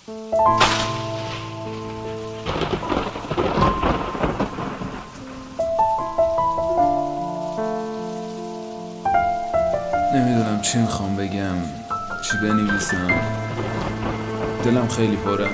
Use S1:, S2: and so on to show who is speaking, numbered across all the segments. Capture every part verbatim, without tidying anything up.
S1: نمیدونم چی میخوام بگم، چی بنویسم. دلم خیلی پره.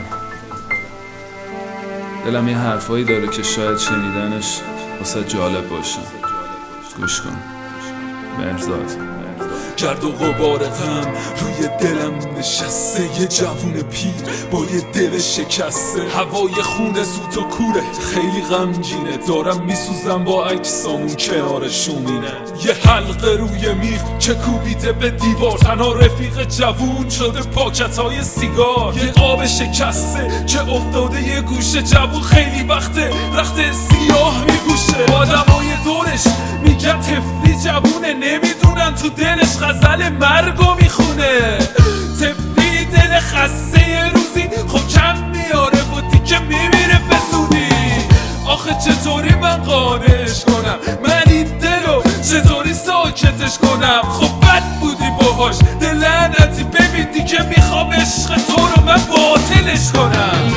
S1: دلم یه حرفایی داره که شاید شنیدنش واسه جالب باشه. گوش کن. مهرزاد.
S2: گرد و غبار غم روی دلم نشسته، یه جوون پیر با یه دل شکسته. هوای خونه سوت و کوره، خیلی غمگینه. دارم میسوزم با عکسامون کنار شومینه. یه حلقه روی میخ که کوبیده به دیوار، تنها رفیق جوون شده پاکتای سیگار. یه قاب شکسته که افتاده یه گوشه، جوون خیلی وقته رخت سیاه میگوشه. آدمای دورش میگن تفلی جوونه، نمیدونن تو دلش غزل مرگو میخونه. تفلی دل خسته یه روزی خب کم میاره و دیگه میمیره به زودی. آخه چطوری من قانعش کنم، من این دلو چطوری ساکتش کنم؟ خب بد بودی باهاش دل لعنتی، ببین دیگه میخوام عشق تو رو من باطلش کنم.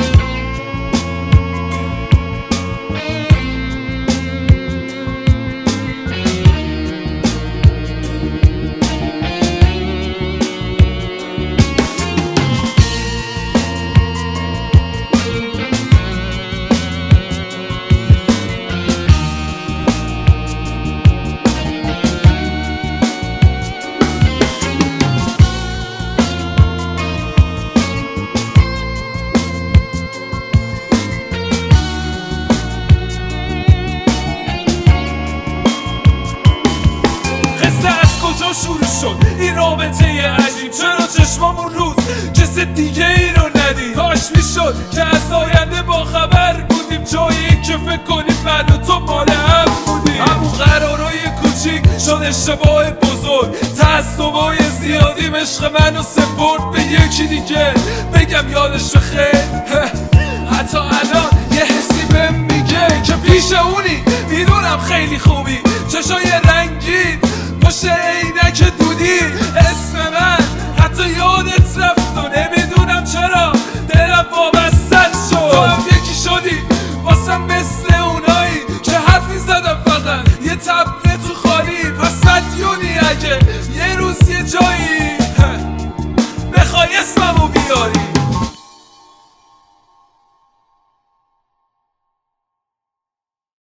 S2: شروع شد این رابطه عجیب، چرا چشمامون روز کس دیگه ای رو ندید؟ کاش میشد که از آینده با خبر بودیم، جایی که فکر کنیم من و تو مال هم بودیم. همون قرارای کوچیک شد اشتباه بزرگ، تعصبای زیادیم عشق منو سپرد به یکی دیگه. بگم یادش بخیر حتی الان یه حسی بهم میگه که پیش اونی. میدونم خیلی خوبی، چشای رنگی پشت عینک دودی، اسم من حتی یادت رفت و نمیدونم چرا دلم وابستت شد. تو هم یکی شدی واسم مثل اونایی که حرف میزدم فقط یه تبله تو خالی. پس مدیونی اگه یه روز یه جایی بخوای اسممو بیاری.